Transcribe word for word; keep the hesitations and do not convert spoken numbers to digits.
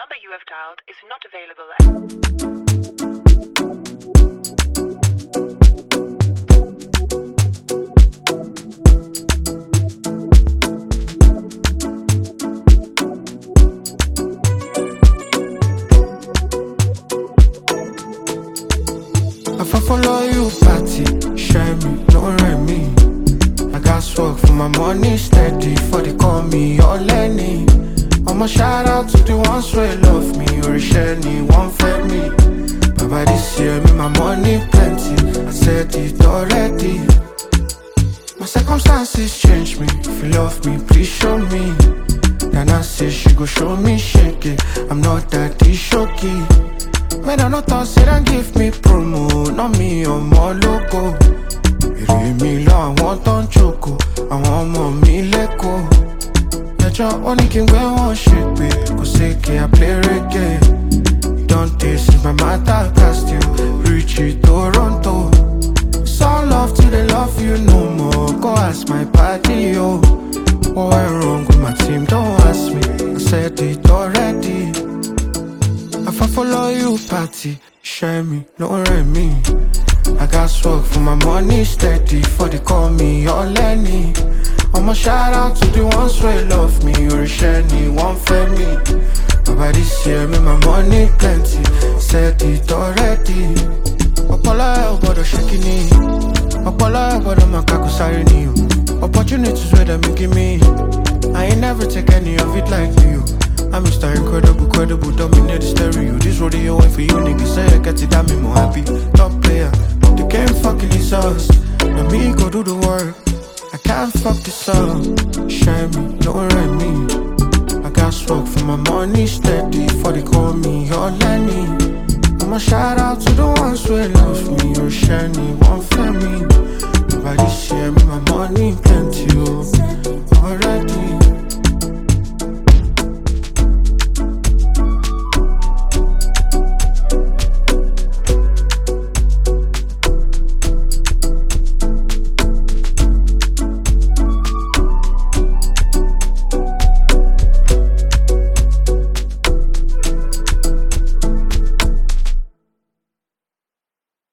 number you have dialed is not available. If I follow you, party, share me, don't rent me. I got work for my money steady, for they call me your Lenny. I'ma shout out to the ones who love me, or share me, one for me. Baba this year, me my money plenty, I said it already. My circumstances change me, if you love me, please show me. Then I say she go show me shake it, I'm not that shocky. Man, I not thought say and give me promo, not me or more loco. You read me low, I want on choco, I want more me let go. Let your only king wear one shake, babe, cause say I play reggae. You don't taste my matter, cast you, reach it Toronto. It's all love till they love you no more, go ask my party, yo. What went wrong with my team, don't ask me, I said it already. If I follow you, party, share me, don't rent me. I got work for my money steady, for they call me your Lenny. I'ma shout out to the ones who love me, or share me, one for me. Baba this year, me my money plenty, said it already. Opala, but a shaking it. Opala, but a macaco siren. Opportunities where they making me. I ain't never take any of it like you. I'm Mister Incredible, credible, dominate the stereo. This rodeo ain't for you, niggas say I get it, that me more happy. Top player, the game fucking is us. Now me go do the work, I can't fuck this up. Share me, don't rent me. I got work for my money steady, for they call me your Lenny. I'ma shout out to the ones who love me, or share me, one for me.